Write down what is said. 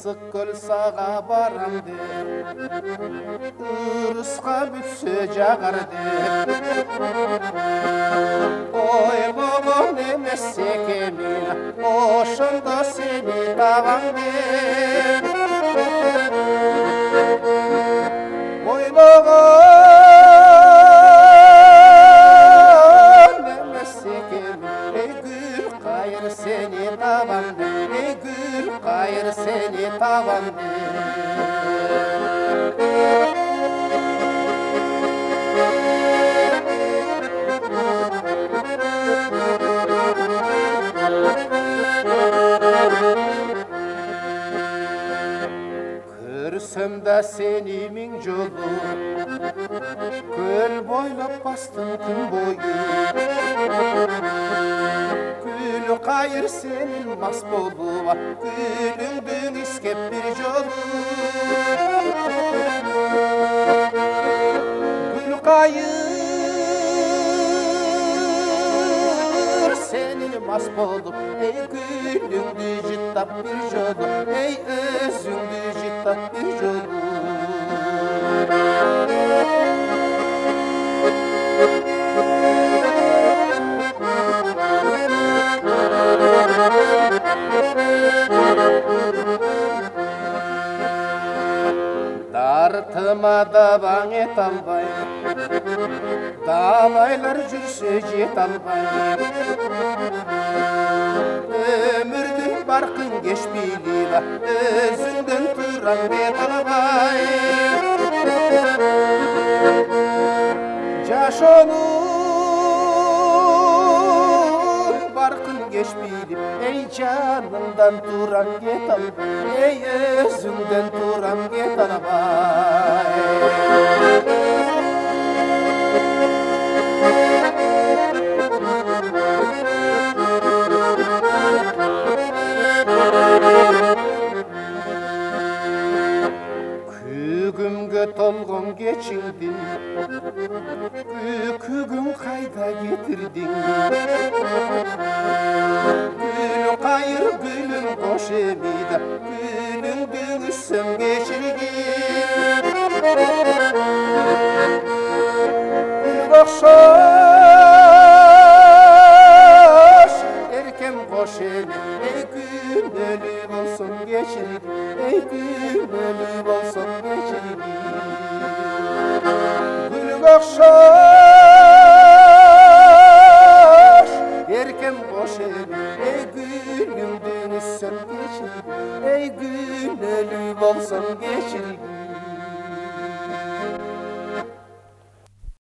ысык көл сага барам деп ырыска бүтсө жагар деп ойлогон эмес экенмин ошондо сени табам деп ойлогон эмес экенмин эй гүл кайыр сени табам деп эй гүл кайыр сени табам көрсөм да сени миң жолу көл бойлоп бастым күн бою гүл кайыр сенин мас болуп гүлүңдү искеп бир жолу гүл кайыр сенин мас болуп эй гүлүңдү жыттап бир жолу эй өзүңдү жыттап бир жолу дартыма дабаң ете албай далайлар жүрсө жете албай өмүрдүн баркын кеч билип өзүңдөн турам бет албай жашоонун баркын кеч билип эй жанымдан турам кете албай эй өзүңдөн турам кете албай күгүмгө толгон кечиңдин күгүң кайда кетирдиң гүл кайыр гүлүм кош эмида гүлүңдү үзсөм кечиргин гүлгө окшош эркем кош эми эй күнөөлүү болсоң кечиргин эй күнөөлүү болсоң кечиргин гүлгө окшош эркем кош эми эй гүлүңдү үзсөм кечиргин эй күнөөлүү болсоң кечиргин